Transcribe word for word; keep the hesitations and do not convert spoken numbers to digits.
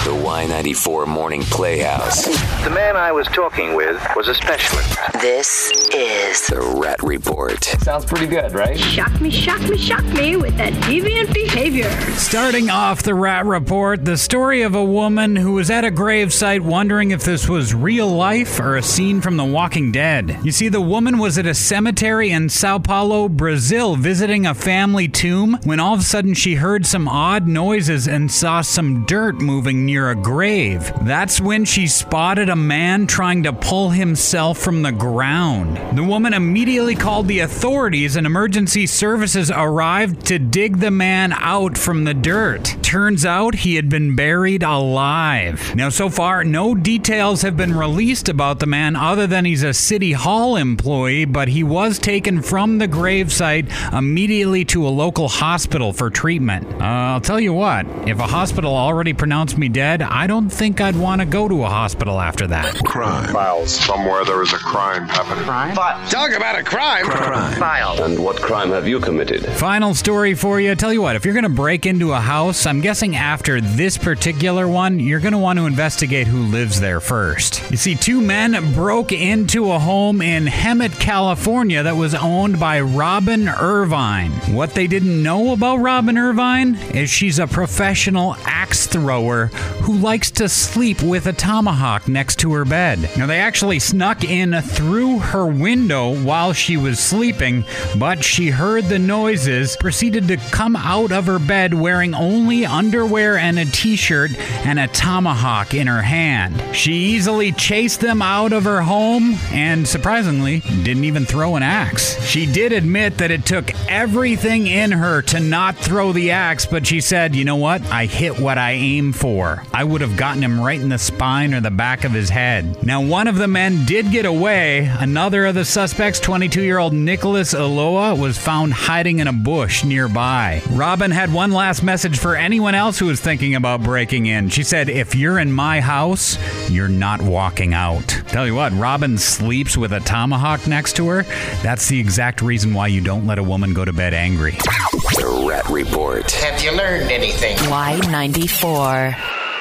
The Y ninety-four Morning Playhouse. The man I was talking with was a specialist. This is The Rat Report. Sounds pretty good, right? Shock me, shock me, shock me with that deviant behavior. Starting off The Rat Report, the story of a woman who was at a gravesite wondering if this was real life or a scene from The Walking Dead. You see, the woman was at a cemetery in Sao Paulo, Brazil, visiting a family tomb when all of a sudden she heard some odd noises and saw some dirt moving near a grave. That's when she spotted a man trying to pull himself from the ground. The woman immediately called the authorities and emergency services arrived to dig the man out from the dirt. Turns out he had been buried alive. Now, so far, no details have been released about the man other than he's a city hall employee, but he was taken from the gravesite immediately to a local hospital for treatment. Uh, I'll tell you what, if a hospital already pronounced me dead, I don't think I'd want to go to a hospital after that. Crime. Files. Somewhere there is a crime happening. Crime? Files. Talk about a crime. Crime. Files. And what crime have you committed? Final story for you. Tell you what, if you're going to break into a house, I'm guessing after this particular one, you're going to want to investigate who lives there first. You see, two men broke into a home in Hemet, California that was owned by Robin Irvine. What they didn't know about Robin Irvine is she's a professional axe thrower who likes to sleep with a tomahawk next to her bed. Now, they actually snuck in through her window while she was sleeping, but she heard the noises, proceeded to come out of her bed wearing only underwear and a t-shirt and a tomahawk in her hand. She easily chased them out of her home and, surprisingly, didn't even throw an axe. She did admit that it took everything in her to not throw the axe, but she said, you know what? I hit what I aimed for. I would have gotten him right in the spine or the back of his head. Now, one of the men did get away. Another of the suspects, twenty-two-year-old Nicholas Eloa, was found hiding in a bush nearby. Robin had one last message for anyone else who was thinking about breaking in. She said, if you're in my house, you're not walking out. Tell you what, Robin sleeps with a tomahawk next to her. That's the exact reason why you don't let a woman go to bed angry. The Rat Report. Have you learned anything? Y ninety-four.